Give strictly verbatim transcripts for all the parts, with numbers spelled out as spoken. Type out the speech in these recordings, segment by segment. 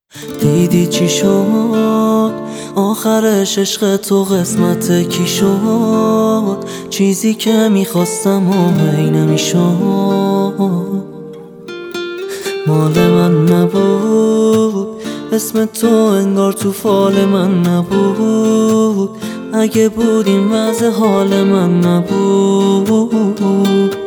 دیدی چی شد آخرش، عشق تو قسمت کی شد؟ چیزی که میخواستم و هی نمیشد، مال من نبود، اسم تو انگار تو فال من نبود. اگه بود این وضع حال من نبود.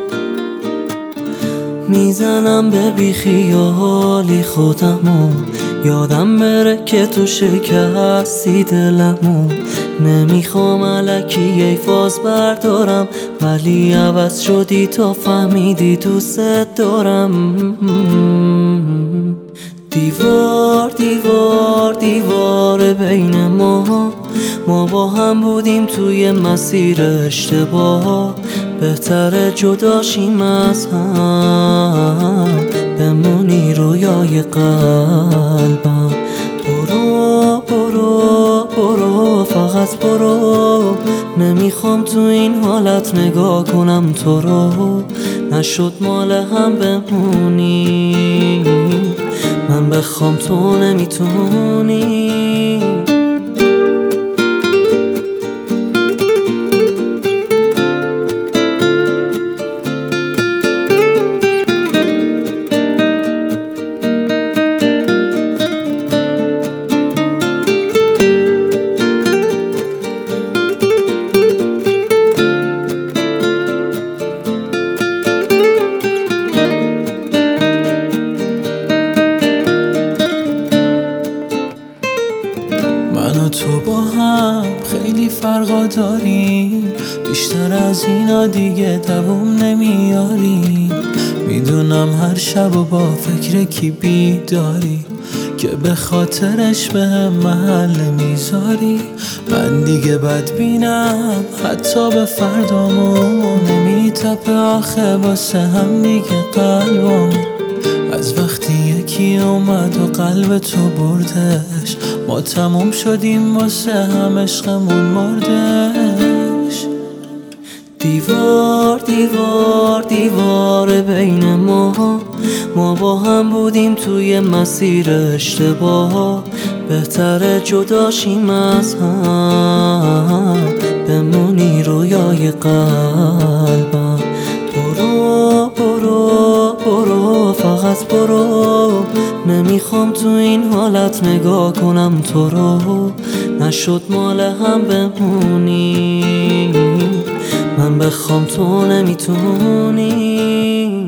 میزنم به بیخیالی خودمو، یادم بره که تو شکستی دلمو. نمیخوام الکی ای فاز بردارم، ولی عوض شدی تا فهمیدی دوست دارم. دیوار دیوار دیوار بین ما، ما با هم بودیم توی مسیر اشتباه. بهتره جداشیم از هم، بمونی رویای قلبم. برو برو برو فقط برو، نمیخوام تو این حالت نگاه کنم تو رو. نشد مال هم بمونی، من بخوام تو نمیتونی. من و تو با هم خیلی فرقا داریم، بیشتر از اینا دیگه دووم نمیاریم. میدونم هر شب و با فکر کی بیداری، که به خاطرش به هم محل میذاری. من دیگه بدبینم حتی به فردامو، نمیتپه آخه واسه هم دیگه قلبم. از وقتی یکی اومد و قلب تو بردش، ما تموم شدیم واسه هم، عشقمون مردش. دیوار دیوار دیوار بین ما، ما با هم بودیم توی مسیر اشتباه. بهتره جداشیم از هم، بمونی رویای قلبم. برو برو برو فقط برو، نمیخوام تو این حالت نگاه کنم تو رو. نشد مال هم بمونی، من بخوام تو نمیتونی.